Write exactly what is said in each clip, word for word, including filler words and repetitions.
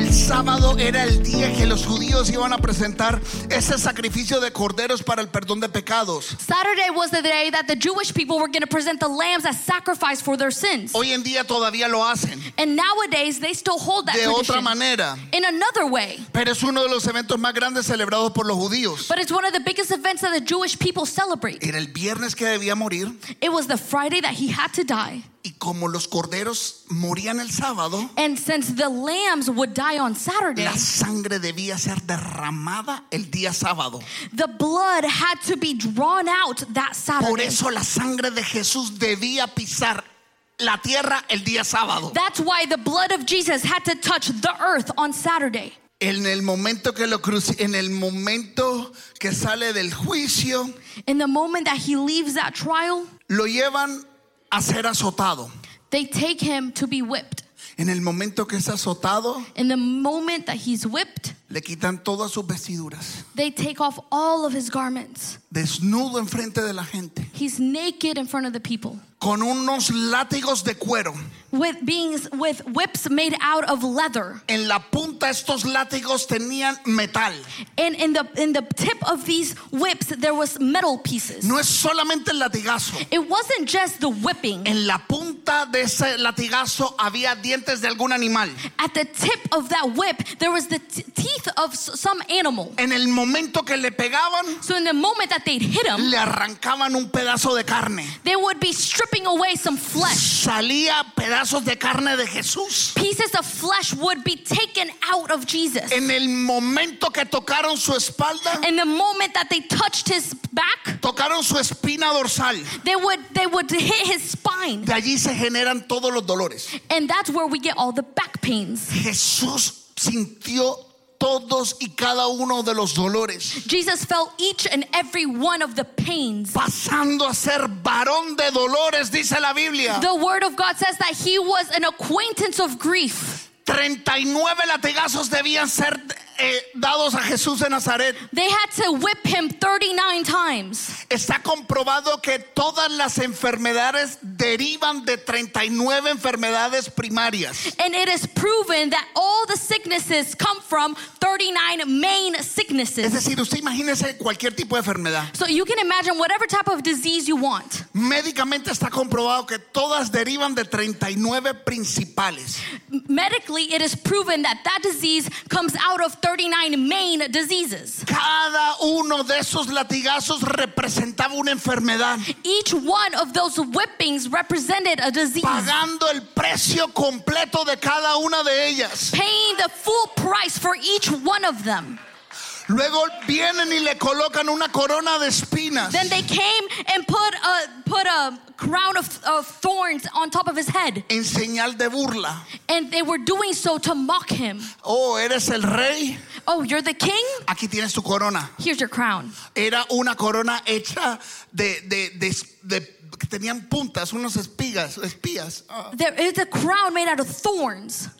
El sábado era el día que los judíos iban a presentar ese sacrificio de corderos para el perdón de pecados. Saturday was the day that the Jewish people were going to present the lambs as sacrifice for their sins. Hoy en día todavía lo hacen. And nowadays they still hold that De tradition otra manera. in another way. Pero es uno de los eventos más grandes celebrados por los judíos. But it's one of the biggest events that the Jewish people celebrate. Era el viernes que debía morir. It was the Friday that he had to die. Y como los corderos morían el sábado, And since the lambs would die on Saturday, la sangre debía ser derramada el día sábado. the blood had to be drawn out that Por Saturday. eso la sangre de Jesús debía pisar la tierra el día sábado. That's why the blood of Jesus had to touch the earth on Saturday. En el momento que lo cruci- en el momento que sale del juicio, In the moment that he leaves that trial, lo llevan a ser azotado. they take him to be whipped. En el momento que es azotado, In the moment that he's whipped, le quitan todas sus vestiduras. they take off all of his garments. Desnudo enfrente de la gente, He's naked in front of the people. con unos látigos de cuero. With being with whips made out of leather. En la punta estos látigos tenían metal. And in the in the tip of these whips there was metal pieces. No es solamente el latigazo. It wasn't just the whipping. En la punta de ese latigazo había dientes de algún animal. At the tip of that whip there was the t- teeth of s- some animal. En el momento que le pegaban, So in the moment that they'd hit him, le arrancaban un pedazo de carne. they would be stripping away some flesh. Salía pedazos de carne de Jesús. Pieces of flesh would be taken out of Jesus. En el momento que tocaron su espalda, In the moment that they touched his back, tocaron su espina dorsal. they would they would hit his spine. De allí se generan todos los dolores. And that's where we get all the back pains. Jesús sintió todos y cada uno de los dolores, Jesus felt each and every one of the pains. pasando a ser varón de dolores, dice la Biblia. The word of God says that he was an acquaintance of grief. treinta y nueve latigazos debían ser eh, dados a Jesús de Nazaret. They had to whip him thirty-nine times. Está comprobado que todas las enfermedades derivan de treinta y nueve enfermedades primarias. And it is proven that all the sicknesses come from thirty-nine main Es sicknesses. decir, usted imagínese cualquier tipo de enfermedad. So you can imagine whatever type of disease you want. Médicamente está comprobado que todas derivan de treinta y nueve principales. Medically, it is proven that that disease comes out of thirty-nine main diseases. Cada uno de esos latigazos representaba una enfermedad, Each one of those whippings represented a disease. pagando el precio completo de cada una de ellas. Paying the full price for each one of them. Luego vienen y le colocan una corona de espinas. Then they came and put a put a crown of, of thorns on top of his head. En señal de burla. And they were doing so to mock him. Oh, eres el rey. Oh, you're the king? Aquí tienes tu corona. Here's your crown. Era una corona hecha de, de, de, de que tenían puntas, unos espigas, espías. Ah. There is a crown made out of thorns.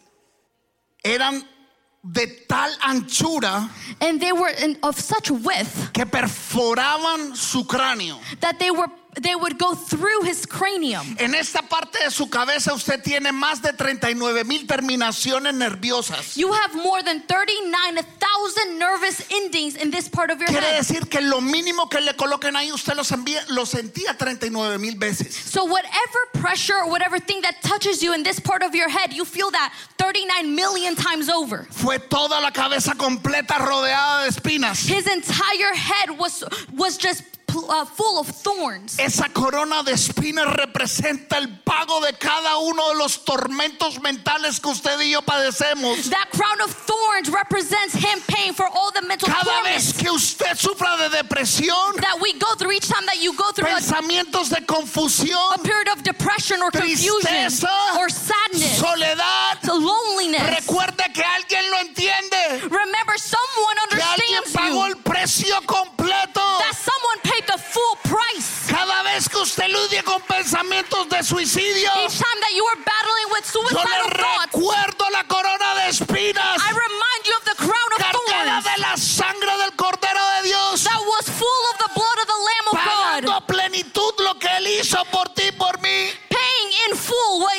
Eran de tal anchura And they were in, of such width que perforaban su cráneo. that they were they would go through his cranium. En esta parte de su cabeza usted tiene más de treinta y nueve mil terminaciones nerviosas. You have more than thirty-nine thousand nervous endings in this part of your Quiere head. decir que lo mínimo que le coloquen ahí usted los envía, lo sentía treinta y nueve mil veces. So whatever pressure or whatever thing that touches you in this part of your head, you feel that thirty-nine million times over. Fue toda la cabeza completa rodeada de espinas. His entire head was was just uh, full of thorns. Esa corona de espinas representa el pago de cada uno de los tormentos mentales que usted y yo padecemos. That crown of thorns represents him paying for all the mental Cada vez torments que usted sufra de depresión, that we go through, each time that you go through a, pensamientos de a confusión, period of depression or confusion tristeza, or sadness, soledad, loneliness. recuerde que alguien lo entiende, Remember, someone que alguien understands pagó you. el precio completo. That someone paid the full price. Cada vez que usted lidia con pensamientos de suicidio, Each time that you are battling with yo suicidal le thoughts, recuerdo la corona de espinas I remind you of the crown of cargada thorns de la sangre del Cordero de Dios, that was full of the blood of the Lamb of pagando God, a plenitud lo que Él hizo por ti y por mí. paying in full what He did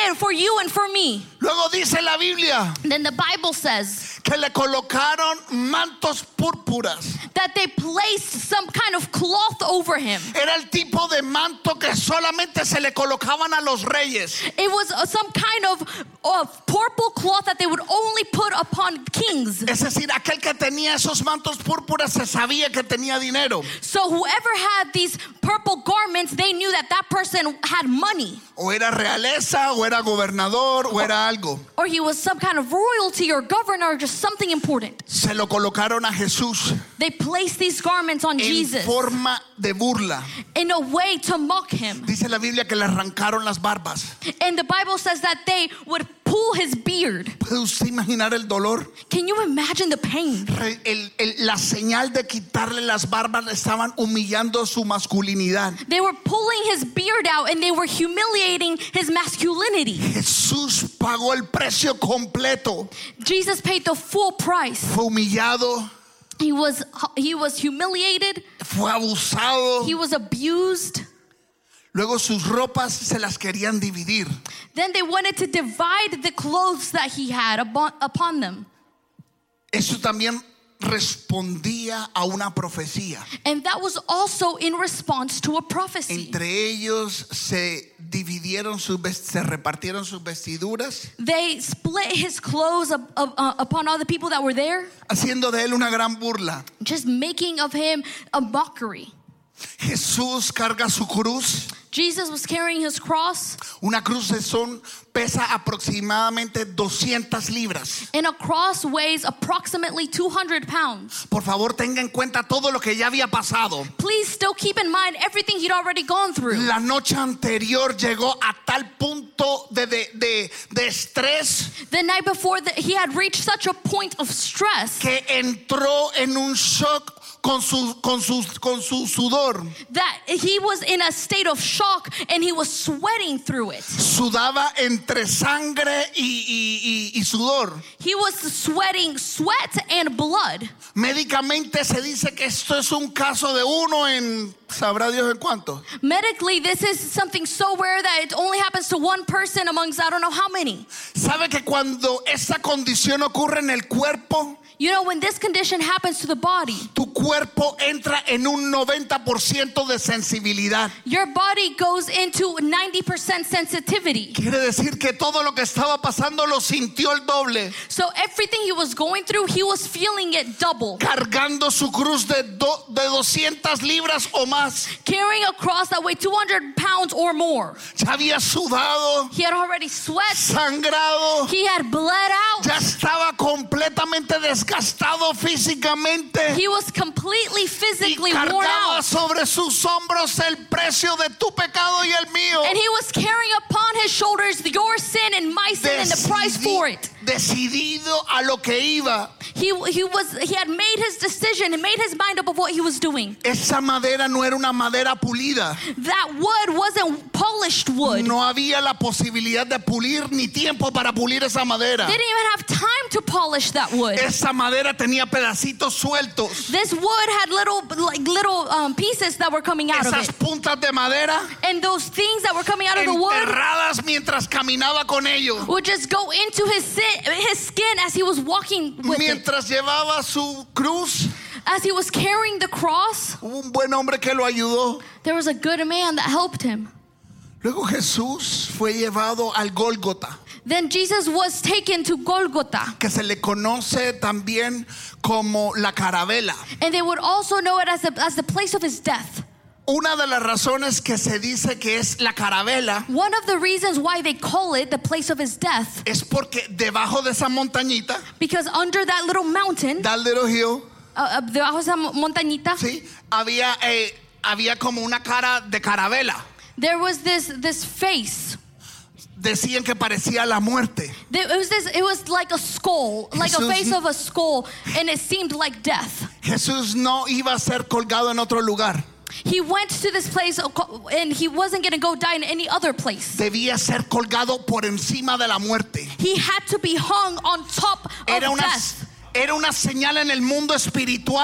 did for you and for me. Luego dice la Biblia Then the Bible says que le colocaron mantos púrpuras. that they placed some kind of cloth over him. Era el tipo de manto que solamente se le colocaban a los reyes. It was uh, some kind of, of purple cloth that they would only put upon kings. Es decir, aquel que tenía esos mantos púrpuras se sabía que tenía dinero. So whoever had these purple garments, they knew that that person had money. O era realeza, o era gobernador, o era algo. Or he was some kind of royalty or governor or just something important. Se lo colocaron a Jesús They placed these garments on en Jesus forma de burla. in a way to mock him. Dice la Biblia que le arrancaron las barbas. And the Bible says that they would pull his beard. ¿Puede usted imaginar el dolor? Can you imagine the pain? Re- el- el- la señal de quitarle las barbas, le estaban humillando su masculinidad. They were pulling his beard out and they were humiliating his masculinity. Jesús pagó el precio completo. Jesus paid the full price. Fue humillado, He was he was humiliated. fue abusado. He was abused. Luego sus ropas se las querían dividir. Then they wanted to divide the clothes that he had upon, upon them. Eso también respondía a una profecía. And that was also in response to a prophecy. Entre ellos se dividieron sus vest- se repartieron sus vestiduras, They split his clothes up, up, uh, upon all the people that were there, haciendo de él una gran burla. just making of him a mockery. Jesús carga su cruz. Jesus was carrying his cross, Una cruz de son pesa aproximadamente doscientas libras. and a cross weighs approximately two hundred pounds. Por favor, tenga en cuenta todo lo que ya había pasado. Please still keep in mind everything he'd already gone through. La noche anterior llegó a tal punto de, de, de, de estrés The night before, the, he had reached such a point of stress que entró en un shock con su, con su, con su sudor. that he was in a state of shock and he was sweating through it. Sudaba entre sangre y, y, y, y sudor. He was sweating sweat and blood. Médicamente se dice que esto es un caso de uno en, sabrá Dios en cuánto. Medically, this is something so rare that it only happens to one person amongst I don't know how many. ¿Sabe que cuando esta condición ocurre en el cuerpo, You know, when this condition happens to the body, tu cuerpo entra en un noventa por ciento de sensibilidad? your body goes into ninety percent sensitivity. Quiere decir que todo lo que estaba pasando lo sintió el doble. So everything he was going through, he was feeling it double. Cargando su cruz de, do, de doscientas libras o más. Carrying a cross that weighed two hundred pounds or more. Ya había sudado, He had already sweat. sangrado, He had bled out. ya estaba completamente desgastado físicamente. He was completely Y physically worn cargaba out. sobre sus hombros el precio de tu pecado y el mío. And he was carrying upon his shoulders your sin and my sin and the price for it. Decidido a lo que iba. He, he was he had made his decision and made his mind up of what he was doing. Esa madera no era una madera pulida. That wood wasn't polished wood. No había la posibilidad de pulir ni tiempo para pulir esa madera. They didn't even have time to polish that wood. Esa madera tenía pedacitos sueltos. This wood had little like little um, pieces that were coming out of Esas it. puntas de madera And those things that were coming out of the wood enterradas mientras caminaba con ellos. would just go into his sin, his skin as he was walking with it. Mientras llevaba su cruz, As he was carrying the cross, hubo un buen hombre que lo ayudó. there was a good man that helped him. Luego Jesús fue llevado al Gólgota, Then Jesus was taken to Golgotha, que se le conoce también como la carabela. and they would also know it as the, as the place of his death. Una de las razones que se dice que es la carabela One of the reasons why they call it the place of his death, es porque debajo de esa montañita, because under that little mountain, that little hill, uh, uh, debajo de esa mo- montañita, ¿sí? había, eh, había como una cara de carabela. there was this this face. Decían que parecía la muerte. There, it was this. It was like a skull, like a Jesús- face of a skull, and it seemed like death. Jesús no iba a ser colgado en otro lugar. He went to this place, and he wasn't going to go die in any other place. Debía ser colgado por encima de la muerte. He had to be hung on top of Era una, death. era una señal en el mundo espiritual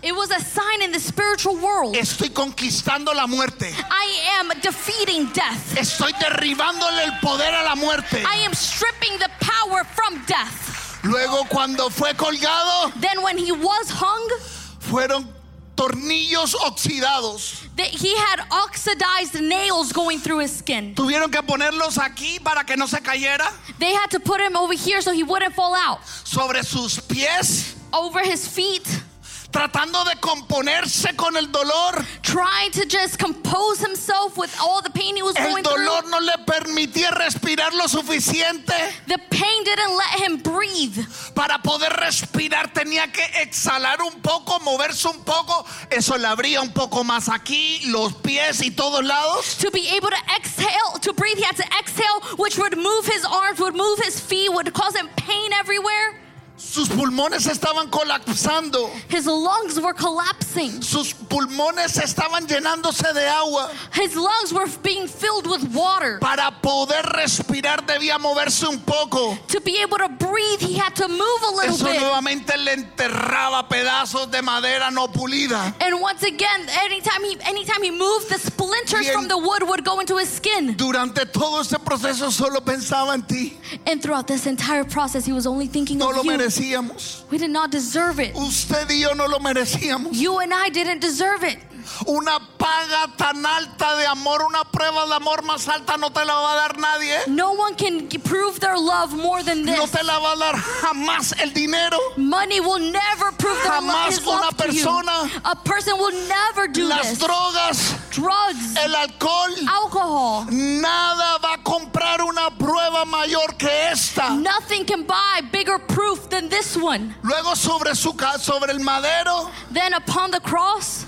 It was a sign in the spiritual world. Estoy conquistando la muerte. I am defeating death. Estoy derribándole el poder a la muerte. I am stripping the power from death. Luego cuando fue colgado, Then when he was hung, fueron tornillos oxidados. that he had oxidized nails going through his skin. Tuvieron que ponerlos aquí para que no se cayera. They had to put him over here so he wouldn't fall out. Sobre sus pies, Over his feet, tratando de componerse con el dolor. trying to just compose himself with all the pain he was El going dolor through. no le permitía respirar lo suficiente. The pain didn't let him breathe. Para poder respirar tenía que exhalar un poco, moverse un poco. Eso le abría un poco más aquí, los pies y todos lados. To be able to exhale, to breathe, he had to exhale, which would move his arms, would move his feet, would cause him pain everywhere. Sus pulmones estaban colapsando. His lungs were collapsing. Sus pulmones estaban llenándose de agua. His lungs were being filled with water. Para poder respirar debía moverse un poco. To be able to breathe, he had to move a little Eso bit. nuevamente le enterraba pedazos de madera no pulida. And once again, anytime he anytime he moved, the splinters Y en- from the wood would go into his skin. Durante todo este proceso solo pensaba en ti. And throughout this entire process, he was only thinking No lo of you. merecíamos. We did not deserve it. Usted y yo no lo merecíamos. You and I didn't deserve it. Una paga tan alta de amor, una prueba de amor más alta no te la va a dar nadie. No one can prove their love more than No this. te la va a dar jamás el dinero. Money will never prove their lo- Jamás his una love to you. persona, A person will never do las this. drogas, Drugs, el alcohol. alcohol. Nada va a comprar una prueba mayor que esta. Nothing can buy bigger proof than this one. Luego sobre su ca- sobre el madero Then upon the cross,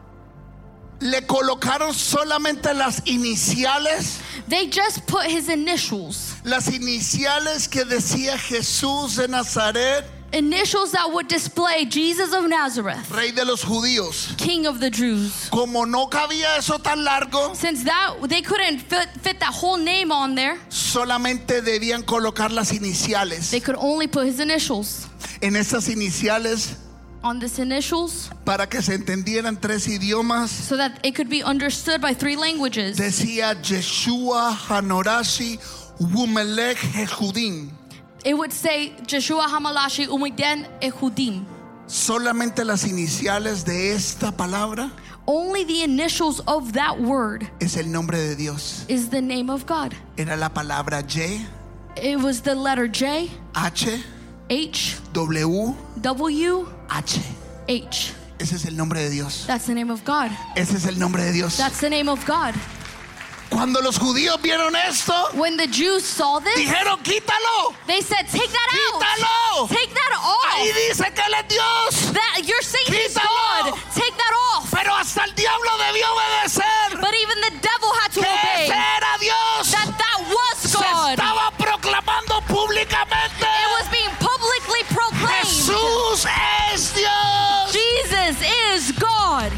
le colocaron solamente las iniciales, they just put his initials. las iniciales que decía Jesús de Nazaret, Initials that would display Jesus of Nazareth, Rey de los Judíos. King of the Jews. Como no cabía eso tan largo, Since that they couldn't fit, fit that whole name on there, solamente debían colocar las iniciales. they could only put his initials. En esas iniciales, On this initials, para que se entendieran tres idiomas, so that it could be understood by three languages. decía Yeshua Hanorashi Wumelech Jehudim. It would say Joshua Hamalashi Umiden Ehudim. Solamente las iniciales de esta palabra Only the initials of that word es el nombre de Dios. is the name of God. Era la palabra Y, It was the letter J, H, H, W, W, H. H. Ese es el nombre de Dios. That's the name of God. Ese es el nombre de Dios. That's the name of God. Cuando los judíos vieron esto, When the Jews saw this, dijeron, quítalo, they said, take that out. quítalo. Take that Ahí off. dice que Él es Dios. That you're saying he's Quítalo. God. Take that off. Pero hasta el diablo debió obedecer. But even the devil had to Que obey. ese era Dios. That that was Se God. estaba proclamando públicamente. It was being publicly proclaimed. Jesús es Dios. Jesus is God.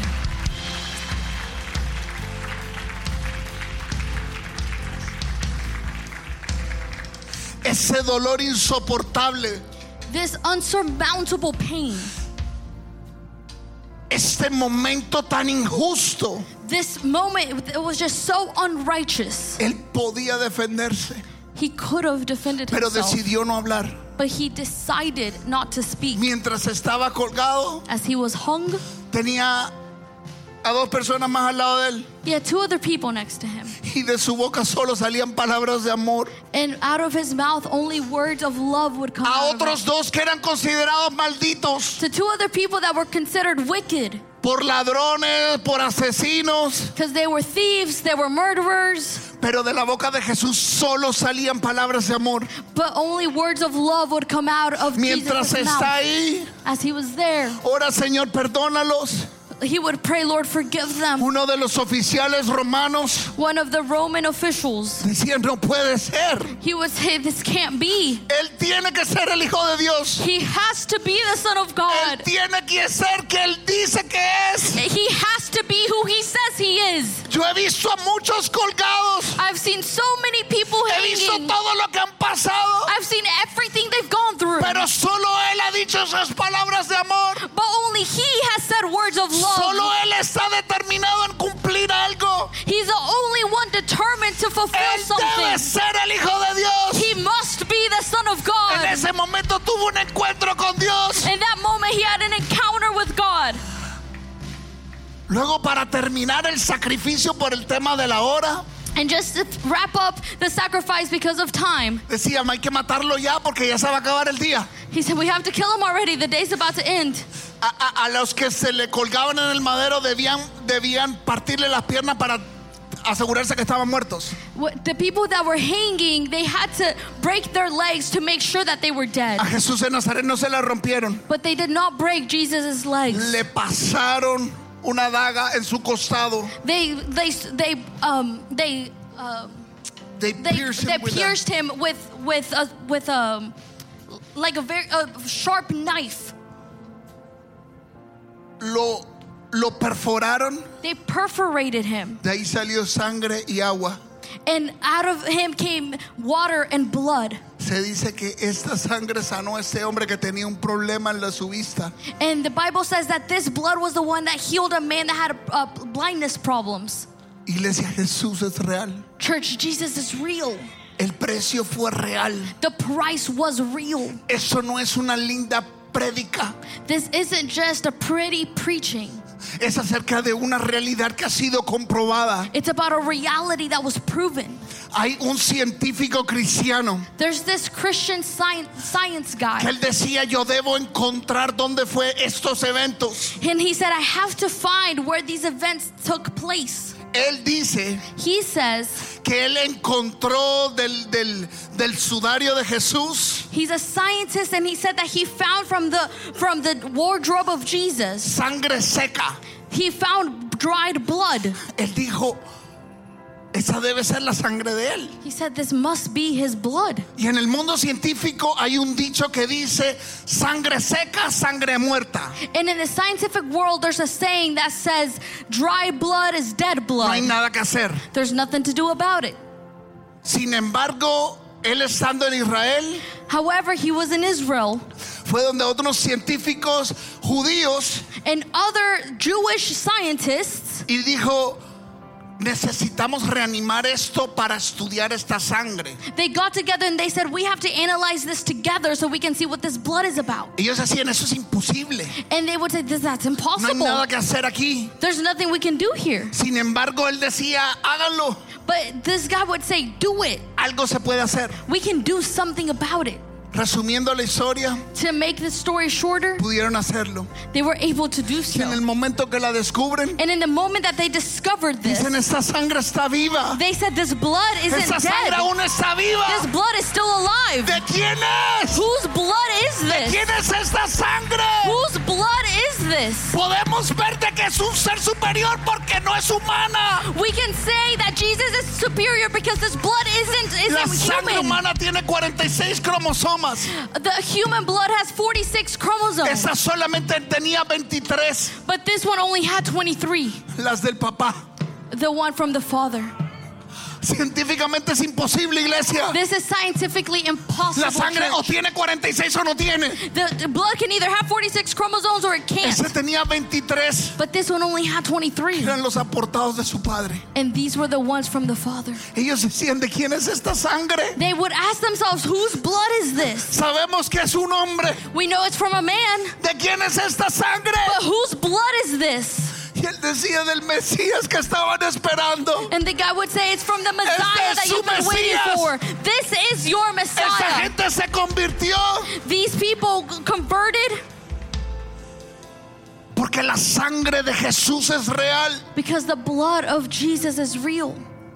Ese dolor insoportable, This unsurmountable pain, este momento tan injusto, this moment, it was just so unrighteous. Él podía defenderse, He could have defended pero himself, decidió no hablar. but he decided not to speak. Mientras estaba colgado, As he was hung, tenía a dos personas más al lado de él, he had two other people next to him. y de su boca solo salían palabras de amor. And out of his mouth, only words of love would come A out of otros him. dos que eran considerados malditos To two other people that were considered wicked, por ladrones, por asesinos, because they were thieves, they were murderers, pero de la boca de Jesús solo salían palabras de amor. but only words of love would come out of Mientras Jesus' está mouth. ahí, As he was there, ora Señor, perdónalos. he would pray, Lord, forgive them. Uno de los oficiales romanos One of the Roman officials, decía, no puede ser. he would say, this can't be. Él tiene que ser el Hijo de Dios. He has to be the Son of Él God. tiene que ser que Él dice que es. He has to be who he says he is. Yo he visto a muchos colgados. I've seen so many people He visto hanging. todo lo que han pasado. I've seen everything they've gone through. Pero solo Él ha dicho esas palabras de amor. But only he has said está determinado en cumplir algo. He's the only one determined to fulfill Él debe something. ser el Hijo de Dios. He must be the Son of En God. ese momento tuvo un encuentro con Dios. In that moment, he had an encounter with God. Luego, para terminar el sacrificio por el tema de la hora, And just to wrap up the sacrifice because of time, decían, hay que matarlo ya porque ya se va a acabar el día. he said, we have to kill him already. The day's about to end. A, a- a los que se le colgaban en el madero debían, debían partirle las piernas para asegurarse que estaban muertos. What- The people that were hanging, they had to break their legs to make sure that they were dead. A Jesús de Nazaret no se le rompieron. But they did not break Jesus' legs. Le pasaron una daga en su costado. They they they um they um They they, pierced him they with a- pierced him with with a, with um like a very a sharp knife. lo, lo perforaron. They perforated him, De ahí salió sangre y agua. and out of him came water and blood. Se dice que esta sangre sanó a este hombre que tenía un problema en la su vista. And the Bible says that this blood was the one that healed a man that had uh, blindness problems. Iglesia, Jesús es real. Church, Jesus is real. El precio fue real. The price was real. Eso no es una linda prédica. This isn't just a pretty preaching. Es acerca de una realidad que ha sido comprobada. It's about a reality that was proven. Hay un científico cristiano There's this Christian science, science que guy, él decía, yo debo encontrar dónde fue estos eventos. and he said, I have to find where these events took place. Él dice He says que él encontró del, del, del sudario de Jesús he's a scientist, and he said that he found from the from the wardrobe of Jesus, sangre seca. he found dried blood. Él dijo, esa debe ser la sangre de él. He said this must be his blood. Y en el mundo científico hay un dicho que dice, sangre seca, sangre muerta. And in the scientific world, there's a saying that says dry blood is dead No hay blood. nada que hacer. There's nothing to do about it. Sin embargo, él estando en Israel, However, he was in Israel, fue donde otros científicos judíos and other Jewish scientists, y dijo, necesitamos reanimar esto para estudiar esta sangre. they got together and they said, we have to analyze this together so we can see what this blood is about. Ellos decían, eso es imposible. And they would say, this, that's No hay impossible. nada que hacer aquí. There's nothing we can do here. Sin embargo, él decía, háganlo. But this guy would say, do it. Algo se puede hacer. We can do something about it. Resumiendo la historia, To make the story shorter, pudieron hacerlo. they were able to do Y en el so. momento que la descubren, And in the moment that they discovered this, dicen, esta sangre está viva. they said, this blood isn't Esta sangre dead. aún está viva. This blood is still alive. ¿De quién es? Whose blood is this? ¿Quién es esta sangre? Whose blood is this? Podemos ver de que es un ser superior porque no es humana. We can say that Jesus is superior because this blood isn't, La isn't sangre human. humana tiene cuarenta y seis cromosomas. The human blood has forty-six chromosomes, Esa solamente tenía veintitrés, but this one only had twenty-three, las del papá. the one from the father. Científicamente es imposible, iglesia. This is scientifically impossible. La sangre o church. tiene cuarenta y seis o no tiene. The, the blood can either have forty-six chromosomes or it can't. Ese tenía veintitrés. But this one only had twenty-three. Eran los aportados de su padre. And these were the ones from the father. Ellos decían, ¿de quién es esta sangre? They would ask themselves, whose blood is this? Sabemos que es un hombre. We know it's from a man, ¿De quién es esta sangre? but whose blood is this? Y él decía del Mesías que estaban esperando. And the guy would say, it's from the Messiah es that su you've been waiting Mesías. for. This is your Esa Messiah. gente se convirtió These people converted porque la sangre de Jesús es real. because the blood of Jesus is real.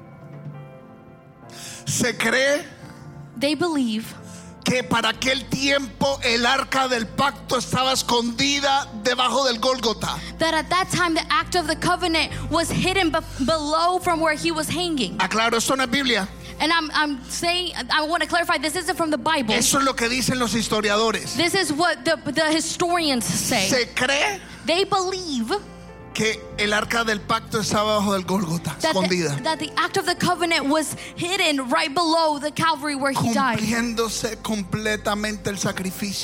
Se cree They believe que para aquel tiempo el arca del pacto estaba escondida debajo del Gólgota. that at that time the Act of the Covenant was hidden be- below from where he was hanging. Aclaro, esto no es Biblia. And I'm, I'm saying, I want to clarify, this isn't from the Bible. Eso es lo que dicen los historiadores. This is what the, the historians say. Se cree They believe que el arca del pacto estaba bajo del Gólgota, that escondida, the, that the Act of the Covenant was hidden right below the Calvary where he died. cumpliéndose completamente el sacrificio.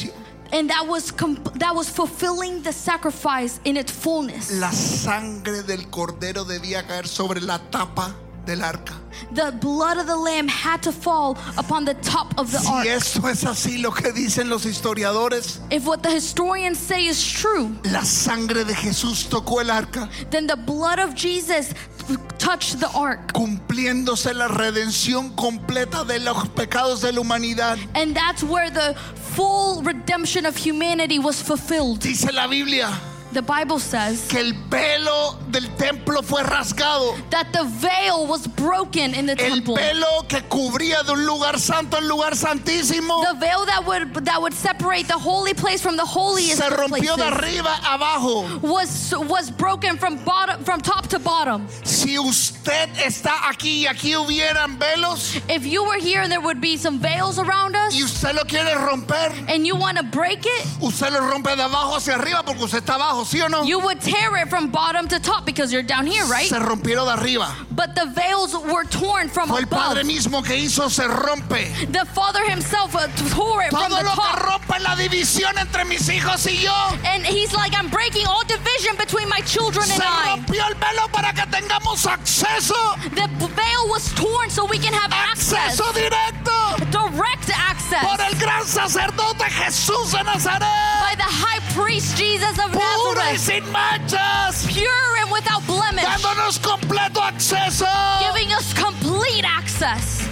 And that was comp- that was fulfilling the sacrifice in its fullness. La sangre del cordero debía caer sobre la tapa del arca. The blood of the lamb had to fall upon the top of the Si ark. esto es así lo que dicen los historiadores, If what the historians say is true, la sangre de Jesús tocó el arca, then the blood of Jesus touched the ark. cumpliéndose la redención completa de los pecados de la humanidad. And that's where the full redemption of humanity was fulfilled. Dice la Biblia The Bible says que el velo del templo fue rasgado. that the veil was broken in the El temple. velo que cubría de un lugar santo al lugar santísimo The veil that would that would separate the holy place from the holiest se of rompió de places arriba abajo. was was broken from bottom from top to bottom. Si usted está aquí y aquí hubieran velos If you were here and there would be some veils around us y usted lo quiere romper, and you want to break it, usted lo rompe de abajo hacia arriba porque usted está abajo, ¿sí o no? you would tear it from bottom to top because you're down here, right? Se rompieron de arriba. But the veils were torn from Fue el above. Padre mismo que hizo, se rompe. The Father himself uh, tore it from Todo the lo que top. rompe la división entre mis hijos y yo. And he's like, I'm breaking all division between my children and Se I. rompió el velo para que tengamos acceso. The veil was torn so we can have access. Acceso directo. Direct access. Por el gran sacerdote Jesús de Nazaret. By the high priest Jesus of Puro y Nazareth. sin manchas. Pure and without blemish. Dándonos completo acceso. Giving us complete access.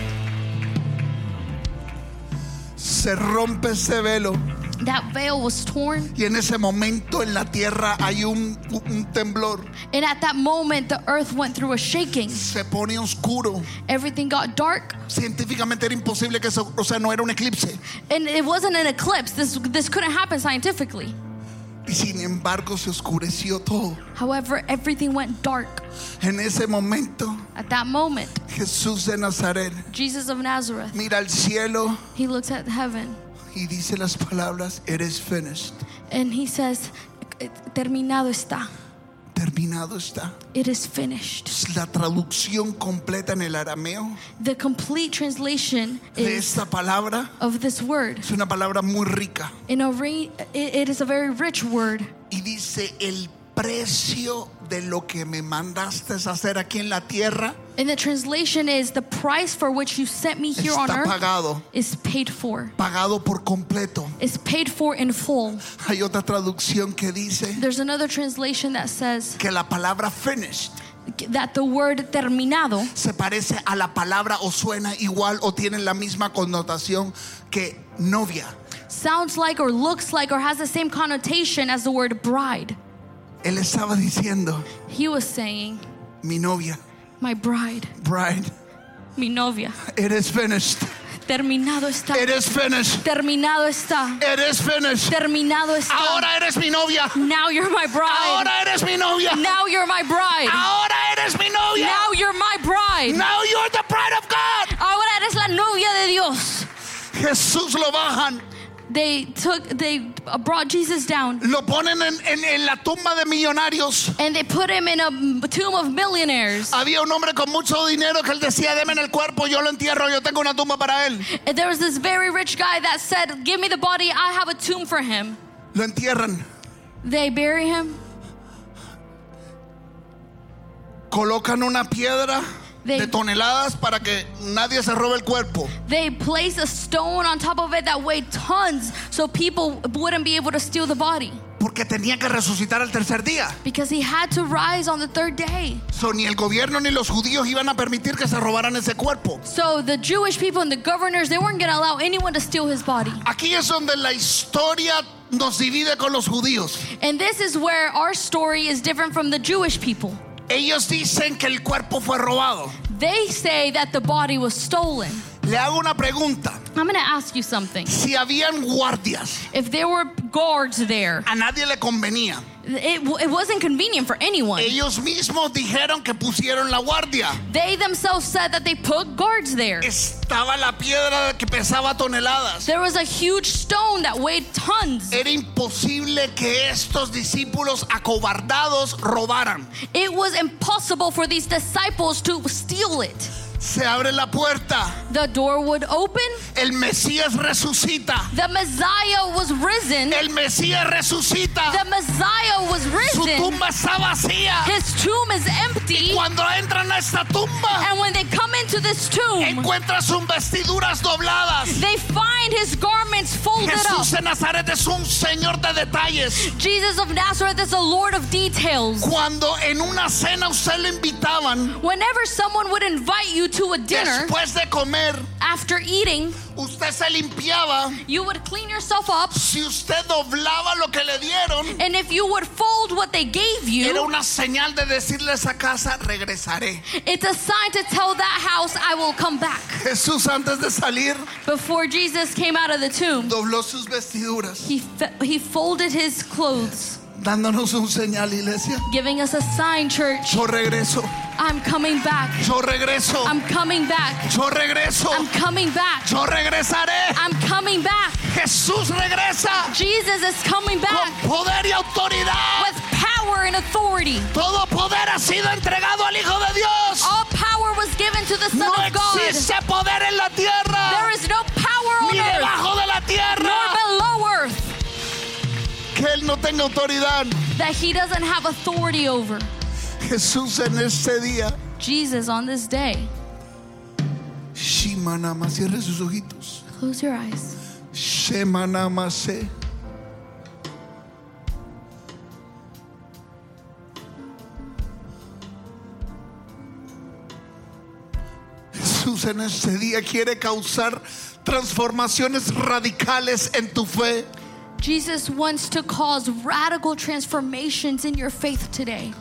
Se rompe ese velo. That veil was torn. Y en ese momento en la tierra hay un, un temblor. And at that moment, the earth went through a shaking. Se pone oscuro. Everything got dark. Científicamente era imposible que eso, o sea, no era un eclipse. And it wasn't an eclipse. This, this couldn't happen scientifically. Y sin embargo se oscureció todo. However, everything went dark. En ese momento At that moment, Jesús de Nazaret Jesus of Nazareth, mira al cielo he looks at heaven y dice las palabras, it is finished. and he says, terminado está. Terminado está. It is finished. La traducción completa en el arameo The complete translation de is esta palabra of this word. es una palabra muy rica. In a re, it, it is a very rich word. Y dice, el precio de lo que me mandaste hacer aquí en la tierra And the translation is, the price for which you sent me here on está earth pagado. is paid for. Pagado por completo. Is paid for in full. Hay otra traducción que dice There's another translation that says que la palabra finished that the word terminado se parece a la palabra o suena igual o tiene la misma connotación que novia. sounds like or looks like or has the same connotation as the word bride. Él estaba diciendo, He was saying, mi novia, my bride, bride, mi novia, it is finished. terminado está. It is finished. Terminado está. It is finished. Terminado está. Ahora eres mi novia. Now you're my bride. Ahora eres mi novia. Now you're my bride. Ahora eres mi novia. Now you're my bride. Now you're the bride of God. Ahora eres la novia de Dios. Jesús lo bajan, They took, they brought Jesus down lo ponen en, en, en la tumba de millonarios. and they put him in a tomb of millionaires. Había un hombre con mucho dinero que él decía, deme en el cuerpo, yo lo entierro, yo tengo una tumba para él. And there was this very rich guy that said, give me the body, I have a tomb for him. Lo entierran, They bury him. colocan una piedra They- de toneladas para que nadie se robe el cuerpo. They placed a stone on top of it that weighed tons so people wouldn't be able to steal the body. Porque tenía que resucitar al tercer día. Because he had to rise on the third day. So, ni el gobierno ni los judíos iban a permitir que se robaran ese cuerpo. So the Jewish people and the governors, they weren't going to allow anyone to steal his body. Aquí es donde la historia nos divide con los judíos. And this is where our story is different from the Jewish people. Ellos dicen que el cuerpo fue robado. They say that the body was stolen. Le hago una pregunta. I'm going to ask you something. Si habían guardias, If there were guards there, a nadie le convenía. it, it wasn't convenient for anyone. Ellos mismos dijeron que pusieron la guardia. They themselves said that they put guards there. Estaba la piedra que pesaba toneladas. There was a huge stone that weighed tons. Era imposible que estos discípulos acobardados robaran. It was impossible for these disciples to steal it. Se abre la puerta. The door would open. El Mesías resucita. The Messiah was risen. El Mesías resucita. The Messiah was Su risen. tumba está vacía. His tomb is empty. Cuando entran a esta tumba, And when they come into this tomb, encuentran sus vestiduras dobladas. they find his garments folded Jesús up. de Nazaret es un señor de detalles. Jesus of Nazareth is a Lord of details. Cuando en una cena usted le invitaban, Whenever someone would invite you to a dinner, después de comer, after eating, usted se limpiaba. you would clean yourself up. Si usted doblaba lo que le dieron, And if you would fold what they gave era you, una señal de decirle a esa casa, regresaré. it's a sign to tell that house, I will come back. Jesús antes de salir, Before Jesus came out of the tomb, dobló sus vestiduras, he, fe- he folded his clothes, dándonos un señal, iglesia. giving us a sign, church. Yo regreso, I'm coming back. yo regreso, I'm coming back. yo regreso, I'm coming back. yo regresaré. I'm coming back. Jesús regresa Jesus is coming con back poder y autoridad. with power and authority. Todo poder ha sido entregado al Hijo de Dios. All power was given to the Son No of God. existe poder en la tierra There is no power on ni earth debajo de la nor tierra below earth que Él no tenga autoridad. that he doesn't have authority over. Jesús en este día, Jesus on this day. Shimanama, cierre sus ojitos. Close your eyes. Shemanama se. Jesús en este día quiere causar transformaciones radicales en tu fe. Jesus wants to cause radical transformations in your faith today.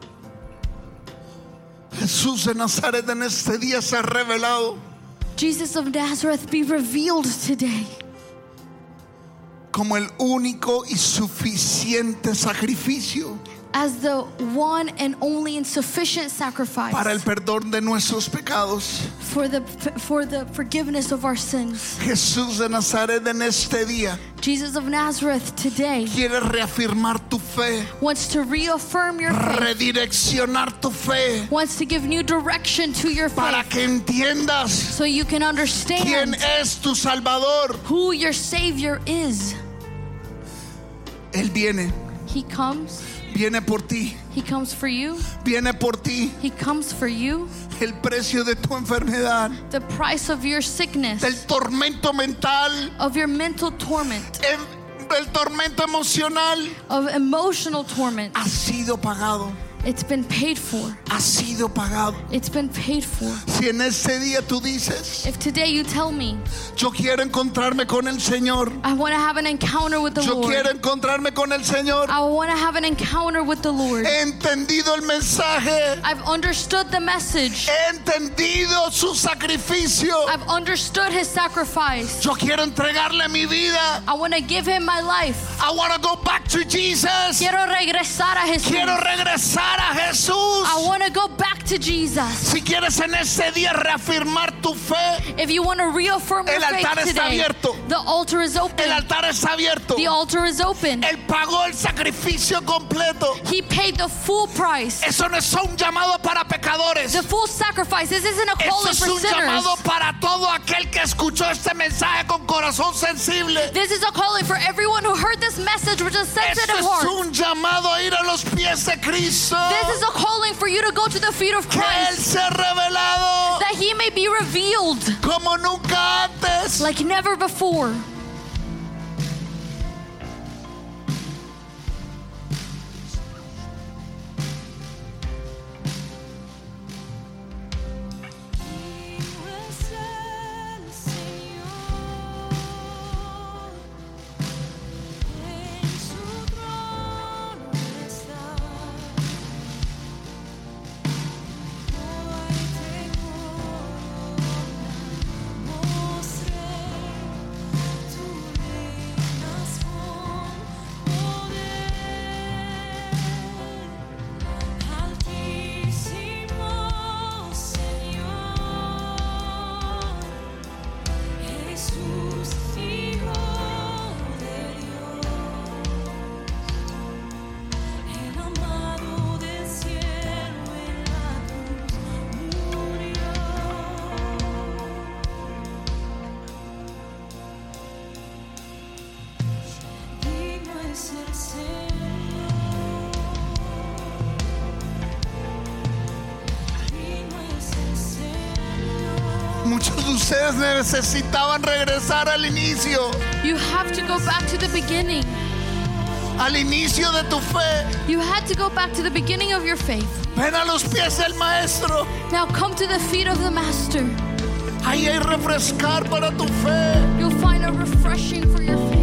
Jesús de Nazaret en este día se ha revelado Jesus of Nazareth, be revealed today como el único y suficiente sacrificio as the one and only and sufficient sacrifice para el perdón de nuestros pecados. for the for the forgiveness of our sins. Jesús de Nazaret en este día Jesus of Nazareth today quiere reafirmar tu fe, wants to reaffirm your faith, redireccionar tu fe, wants to give new direction to your para faith que entiendas so you can quién understand es tu Salvador. who your Savior is. Él viene, He comes. viene por ti, He comes for you. viene por ti. He comes for you. El precio de tu enfermedad, The price of your sickness, del tormento mental, of your mental torment, el, el tormento emocional, of emotional torment. ha sido pagado. It's been paid for. Ha sido pagado. It's been paid for. Si en este día tú dices, If today you tell me, yo quiero encontrarme con el Señor, I want to have an encounter with the yo Lord, quiero encontrarme con el Señor, I want to have an encounter with the Lord, he entendido el mensaje, I've understood the message, he entendido su sacrificio, I've understood his sacrifice, yo quiero entregarle mi vida, I want to give him my life, I want to go back to Jesus, quiero regresar a Jesús, quiero regresar a Jesús. I want to go back to Jesus. Si quieres en este día reafirmar tu fe, If you want to reaffirm your El altar faith está today, abierto. the altar is open. el altar está abierto. The altar is open. Él pagó el sacrificio completo. He paid the full price. Eso no es un llamado para pecadores. The full sacrifice. This isn't a Eso calling es for un sinners. llamado para todo aquel que escuchó este mensaje con corazón sensible. This is a calling for everyone who heard this message with a Eso sensitive es heart. un llamado a ir a los pies de Cristo. This is a calling for you to go to the feet of Que Él Christ, se ha revelado that he may be revealed como nunca antes. like never before. Ustedes necesitaban regresar al inicio, You have to go back to the beginning. al inicio de tu fe. You had to go back to the beginning of your faith. Ven a los pies del maestro. Now come to the feet of the Master. Ahí hay refrescar para tu fe. You'll find a refreshing for your faith.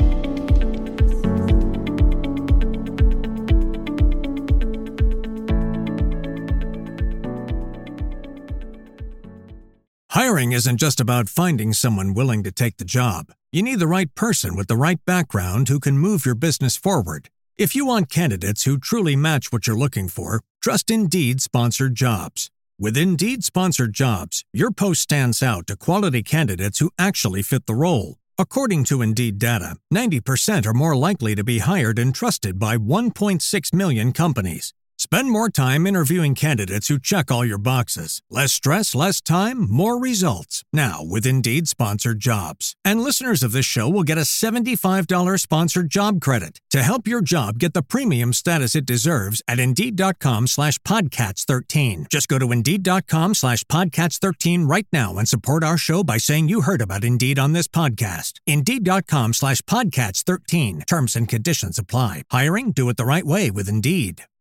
Hiring isn't just about finding someone willing to take the job. You need the right person with the right background who can move your business forward. If you want candidates who truly match what you're looking for, trust Indeed-sponsored jobs. With Indeed-sponsored jobs, your post stands out to quality candidates who actually fit the role. According to Indeed data, ninety percent are more likely to be hired and trusted by one point six million companies. Spend more time interviewing candidates who check all your boxes. Less stress, less time, more results. Now with Indeed-sponsored jobs. And listeners of this show will get a seventy-five dollars sponsored job credit to help your job get the premium status it deserves at Indeed.com slash Podcats 13. Just go to Indeed.com slash Podcats 13 right now and support our show by saying you heard about Indeed on this podcast. Indeed.com slash Podcats 13. Terms and conditions apply. Hiring? Do it the right way with Indeed.